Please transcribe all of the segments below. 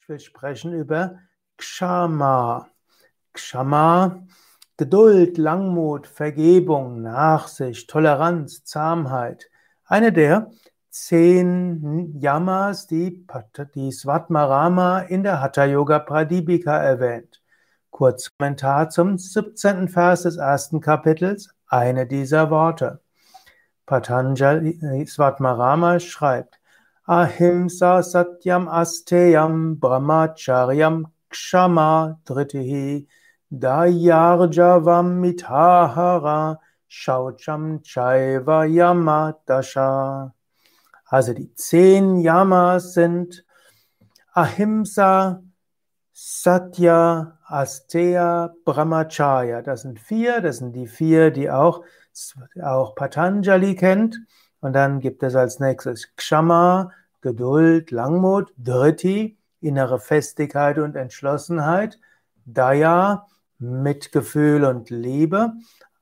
will sprechen über Kshama. Kshama, Geduld, Langmut, Vergebung, Nachsicht, Toleranz, Zahmheit. Eine der 10 Yamas, die Svatmarama in der Hatha Yoga Pradipika erwähnt. Kurz Kommentar zum 17. Vers des 1. Kapitels, eine dieser Worte. Patanjali Svatmarama schreibt: Ahimsa Satyam Asteyam Brahmacharyam Kshama Dritihi Dayarjavam Mitahara Shaucham Chaiva Yama Dasha. Also die 10 Yamas sind Ahimsa, Satya, Asteya, Brahmacharya. Das sind die 4, die auch Patanjali kennt. Und dann gibt es als nächstes Kshama, Geduld, Langmut, Dhriti, innere Festigkeit und Entschlossenheit, Daya, Mitgefühl und Liebe,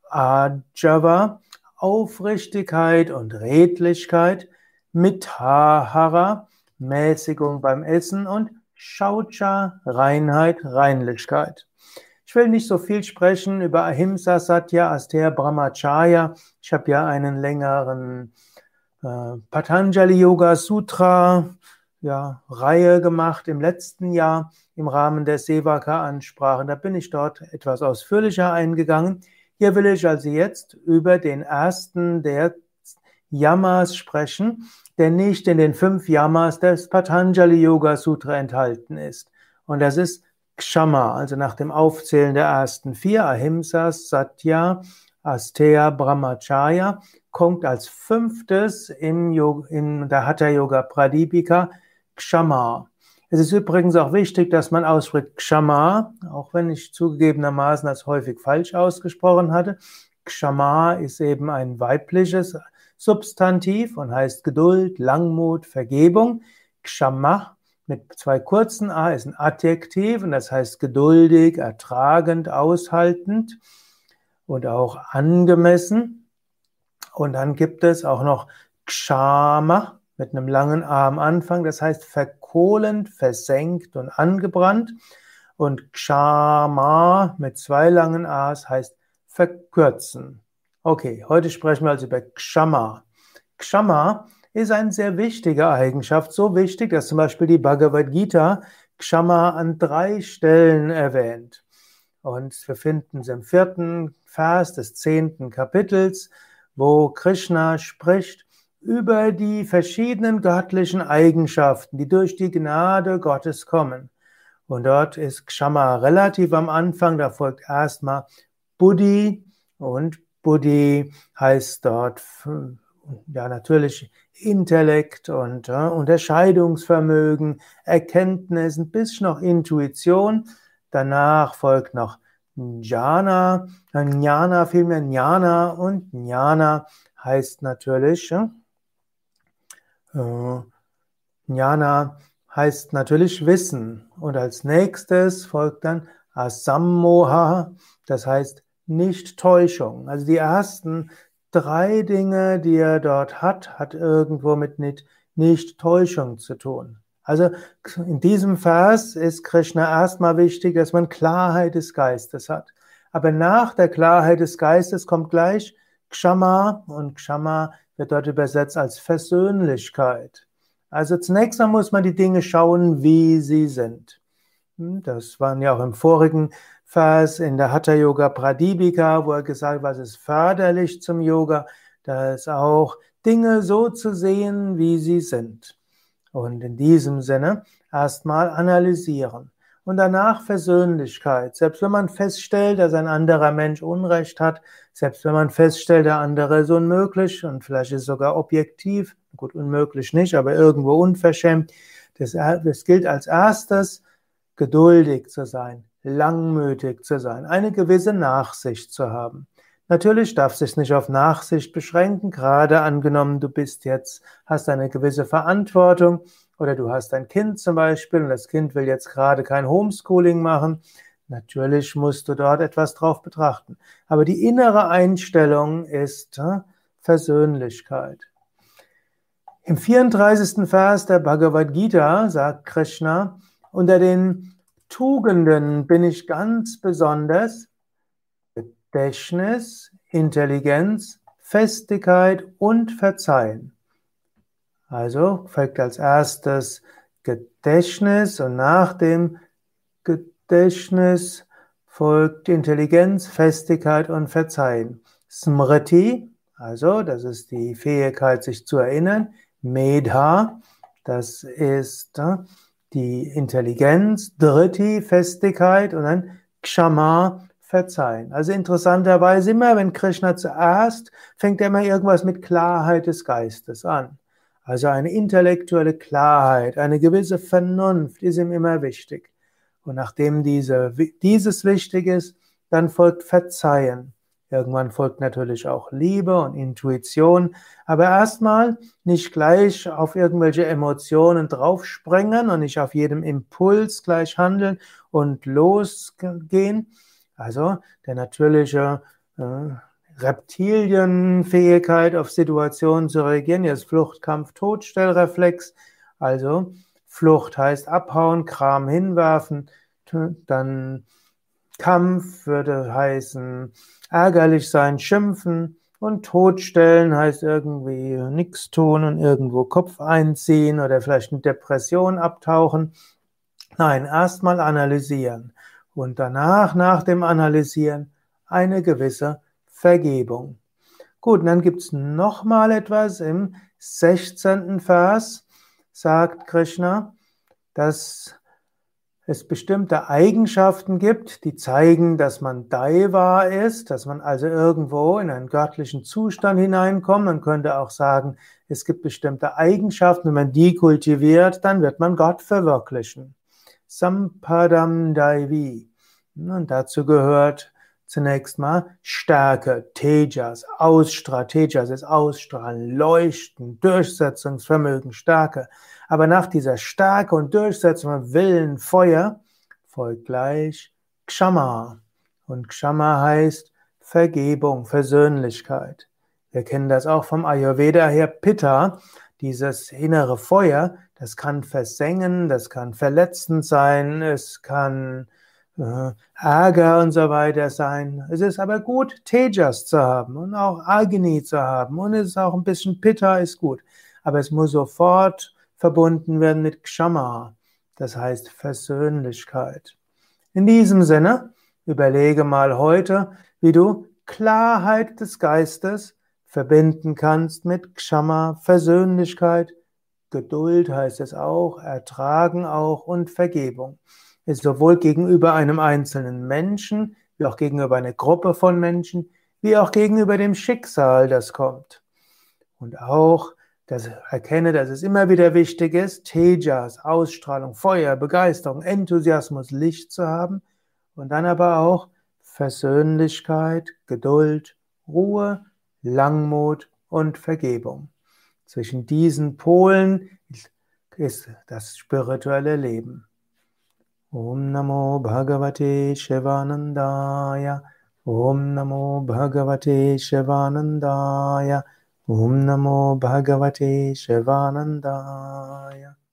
Ajava, Aufrichtigkeit und Redlichkeit, Mitahara, Mäßigung beim Essen und Shaucha, Reinheit, Reinlichkeit. Ich will nicht so viel sprechen über Ahimsa, Satya, Asteya, Brahmacharya. Ich habe ja einen längeren Patanjali Yoga Sutra Reihe gemacht im letzten Jahr im Rahmen der Sevaka-Ansprachen. Da bin ich dort etwas ausführlicher eingegangen. Hier will ich also jetzt über den ersten der Yamas sprechen, der nicht in den 5 Yamas des Patanjali Yoga Sutra enthalten ist. Und das ist Kshama, also nach dem Aufzählen der ersten 4, Ahimsa, Satya, Asteya, Brahmacharya, kommt als 5. in der Hatha Yoga Pradipika Kshama. Es ist übrigens auch wichtig, dass man ausspricht Kshama, auch wenn ich zugegebenermaßen das häufig falsch ausgesprochen hatte. Kshama ist eben ein weibliches Substantiv und heißt Geduld, Langmut, Vergebung. Kshama mit 2 kurzen A ist ein Adjektiv und das heißt geduldig, ertragend, aushaltend und auch angemessen. Und dann gibt es auch noch Kshama mit einem langen A am Anfang, das heißt verkohlend, versenkt und angebrannt. Und Kshama mit 2 langen A's heißt verkürzen. Okay, heute sprechen wir also über Kshama. Kshama ist eine sehr wichtige Eigenschaft, so wichtig, dass zum Beispiel die Bhagavad Gita Kshama an 3 Stellen erwähnt. Und wir finden es im 4. Vers des 10. Kapitels, wo Krishna spricht über die verschiedenen göttlichen Eigenschaften, die durch die Gnade Gottes kommen. Und dort ist Kshama relativ am Anfang, da folgt erstmal Buddhi und Buddhi heißt dort natürlich Intellekt und Unterscheidungsvermögen, Erkenntnis, ein bisschen noch Intuition. Danach folgt noch Jnana, Jnana und Jnana heißt natürlich Wissen. Und als nächstes folgt dann Asammoha, das heißt Nicht-Täuschung. Also die ersten 3 Dinge, die er dort hat irgendwo mit Nicht-Täuschung zu tun. Also in diesem Vers ist Krishna erstmal wichtig, dass man Klarheit des Geistes hat. Aber nach der Klarheit des Geistes kommt gleich Kshama und Kshama wird dort übersetzt als Versöhnlichkeit. Also zunächst einmal muss man die Dinge schauen, wie sie sind. Das waren ja auch im vorigen Vers in der Hatha Yoga Pradipika, wo er gesagt hat, was ist förderlich zum Yoga, da ist auch Dinge so zu sehen, wie sie sind. Und in diesem Sinne erstmal analysieren. Und danach Versöhnlichkeit. Selbst wenn man feststellt, dass ein anderer Mensch Unrecht hat, selbst wenn man feststellt, der andere ist unmöglich und vielleicht ist es sogar objektiv, gut, unmöglich nicht, aber irgendwo unverschämt, das gilt als erstes, geduldig zu sein, langmütig zu sein, eine gewisse Nachsicht zu haben. Natürlich darf es sich nicht auf Nachsicht beschränken, gerade angenommen, hast eine gewisse Verantwortung oder du hast ein Kind zum Beispiel und das Kind will jetzt gerade kein Homeschooling machen. Natürlich musst du dort etwas drauf betrachten. Aber die innere Einstellung ist Versöhnlichkeit. Im 34. Vers der Bhagavad Gita sagt Krishna, Unter den Tugenden bin ich ganz besonders Gedächtnis, Intelligenz, Festigkeit und Verzeihen. Also folgt als erstes Gedächtnis und nach dem Gedächtnis folgt Intelligenz, Festigkeit und Verzeihen. Smriti, also das ist die Fähigkeit, sich zu erinnern. Medha, das ist die Intelligenz. Dhriti, Festigkeit und dann Kshama, Verzeihen. Also interessanterweise immer, wenn Krishna zuerst fängt er immer irgendwas mit Klarheit des Geistes an. Also eine intellektuelle Klarheit, eine gewisse Vernunft ist ihm immer wichtig. Und nachdem dieses wichtig ist, dann folgt Verzeihen. Irgendwann folgt natürlich auch Liebe und Intuition, aber erstmal nicht gleich auf irgendwelche Emotionen draufspringen und nicht auf jedem Impuls gleich handeln und losgehen. Also der natürliche Reptilienfähigkeit, auf Situationen zu reagieren. Hier ist Flucht, Kampf, Todstellreflex. Also Flucht heißt abhauen, Kram hinwerfen. Dann Kampf würde heißen ärgerlich sein, schimpfen. Und Todstellen heißt irgendwie nichts tun und irgendwo Kopf einziehen oder vielleicht eine Depression abtauchen. Nein, erstmal analysieren. Und danach, nach dem Analysieren, eine gewisse Vergebung. Gut, und dann gibt es nochmal etwas im 16. Vers, sagt Krishna, dass es bestimmte Eigenschaften gibt, die zeigen, dass man Daiva ist, dass man also irgendwo in einen göttlichen Zustand hineinkommt. Man könnte auch sagen, es gibt bestimmte Eigenschaften, wenn man die kultiviert, dann wird man Gott verwirklichen. Sampadam Daivi. Und dazu gehört zunächst mal Stärke, Tejas, Tejas ist Ausstrahlen, Leuchten, Durchsetzungsvermögen, Stärke. Aber nach dieser Stärke und Durchsetzung, Willen, Feuer, folgt gleich Kshama. Und Kshama heißt Vergebung, Versöhnlichkeit. Wir kennen das auch vom Ayurveda her, Pitta, dieses innere Feuer, das kann versengen, das kann verletzend sein, es kann Ärger und so weiter sein. Es ist aber gut, Tejas zu haben und auch Agni zu haben. Und es ist auch ein bisschen Pitta, ist gut. Aber es muss sofort verbunden werden mit Kshama. Das heißt Versöhnlichkeit. In diesem Sinne, überlege mal heute, wie du Klarheit des Geistes verbinden kannst mit Kshama, Versöhnlichkeit, Geduld heißt es auch, Ertragen auch und Vergebung. Ist sowohl gegenüber einem einzelnen Menschen, wie auch gegenüber einer Gruppe von Menschen, wie auch gegenüber dem Schicksal, das kommt. Und auch, erkenne, dass es immer wieder wichtig ist, Tejas, Ausstrahlung, Feuer, Begeisterung, Enthusiasmus, Licht zu haben und dann aber auch Versöhnlichkeit, Geduld, Ruhe, Langmut und Vergebung. Zwischen diesen Polen ist das spirituelle Leben. Om Namo Bhagavate Shivanandaya. Om Namo Bhagavate Shivanandaya. Om Namo Bhagavate Shivanandaya.